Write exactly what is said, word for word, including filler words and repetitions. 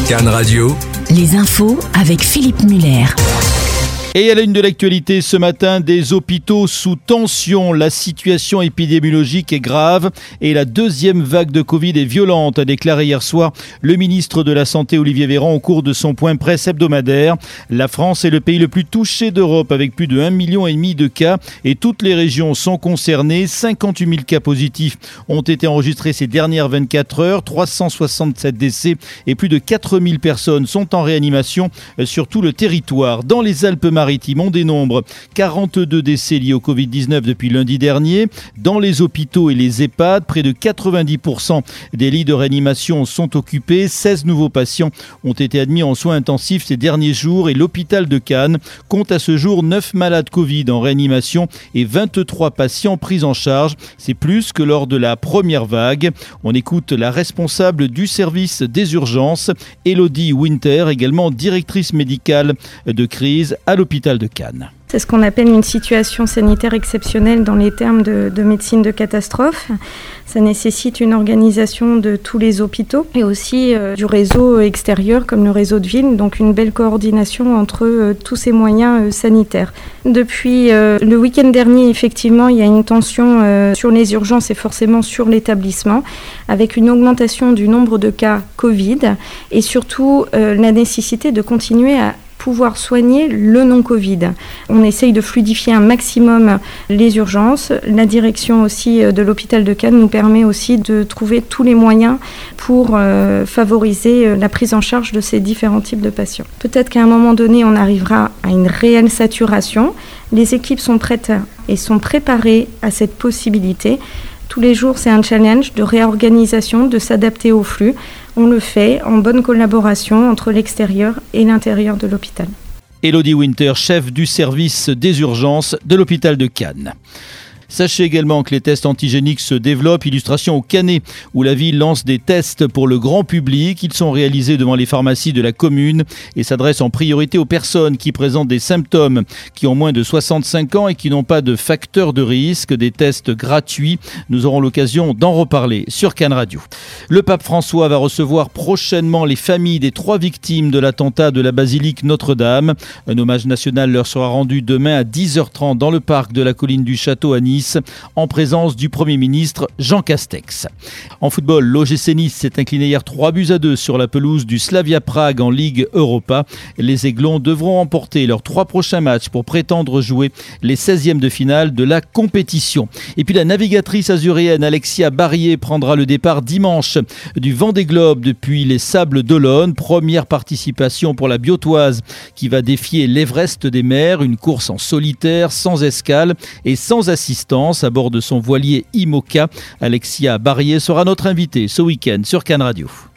Cannes Radio. Les infos avec Philippe Muller. Et à la une de l'actualité ce matin, des hôpitaux sous tension. La situation épidémiologique est grave et la deuxième vague de Covid est violente, a déclaré hier soir le ministre de la Santé Olivier Véran au cours de son point presse hebdomadaire. La France est le pays le plus touché d'Europe avec plus de un virgule cinq million de cas et toutes les régions sont concernées. cinquante-huit mille cas positifs ont été enregistrés ces dernières vingt-quatre heures, trois cent soixante-sept décès et plus de quatre mille personnes sont en réanimation sur tout le territoire. Dans les Alpes-Maritimes, on dénombre quarante-deux décès liés au covid dix-neuf depuis lundi dernier. Dans les hôpitaux et les EHPAD, près de quatre-vingt-dix pour cent des lits de réanimation sont occupés. seize nouveaux patients ont été admis en soins intensifs ces derniers jours et l'hôpital de Cannes compte à ce jour neuf malades Covid en réanimation et vingt-trois patients pris en charge. C'est plus que lors de la première vague. On écoute la responsable du service des urgences, Elodie Winter, également directrice médicale de crise à l'hôpital de Cannes. C'est ce qu'on appelle une situation sanitaire exceptionnelle dans les termes de, de médecine de catastrophe. Ça nécessite une organisation de tous les hôpitaux et aussi euh, du réseau extérieur comme le réseau de ville, donc une belle coordination entre euh, tous ces moyens euh, sanitaires. Depuis euh, le week-end dernier, effectivement, il y a une tension euh, sur les urgences et forcément sur l'établissement, avec une augmentation du nombre de cas Covid et surtout euh, la nécessité de continuer à pouvoir soigner le non-Covid. On essaye de fluidifier un maximum les urgences. La direction aussi de l'hôpital de Cannes nous permet aussi de trouver tous les moyens pour euh, favoriser la prise en charge de ces différents types de patients. Peut-être qu'à un moment donné, on arrivera à une réelle saturation. Les équipes sont prêtes et sont préparées à cette possibilité. Tous les jours, c'est un challenge de réorganisation, de s'adapter au flux. On le fait en bonne collaboration entre l'extérieur et l'intérieur de l'hôpital. Elodie Winter, chef du service des urgences de l'hôpital de Cannes. Sachez également que les tests antigéniques se développent. Illustration au Canet, où la ville lance des tests pour le grand public. Ils sont réalisés devant les pharmacies de la commune et s'adressent en priorité aux personnes qui présentent des symptômes, qui ont moins de soixante-cinq ans et qui n'ont pas de facteur de risque. Des tests gratuits. Nous aurons l'occasion d'en reparler sur Cannes Radio. Le pape François va recevoir prochainement les familles des trois victimes de l'attentat de la basilique Notre-Dame. Un hommage national leur sera rendu demain à dix heures trente dans le parc de la colline du Château à Nice, en présence du Premier ministre Jean Castex. En football, l'O G C Nice s'est incliné hier trois buts à deux sur la pelouse du Slavia Prague en Ligue Europa. Les Aiglons devront remporter leurs trois prochains matchs pour prétendre jouer les seizièmes de finale de la compétition. Et puis la navigatrice azuréenne Alexia Barrier prendra le départ dimanche du Vendée Globe depuis les Sables d'Olonne. Première participation pour la Biotoise qui va défier l'Everest des mers, une course en solitaire, sans escale et sans assistance à bord de son voilier IMOCA. Alexia Barrier sera notre invitée ce week-end sur Cannes Radio.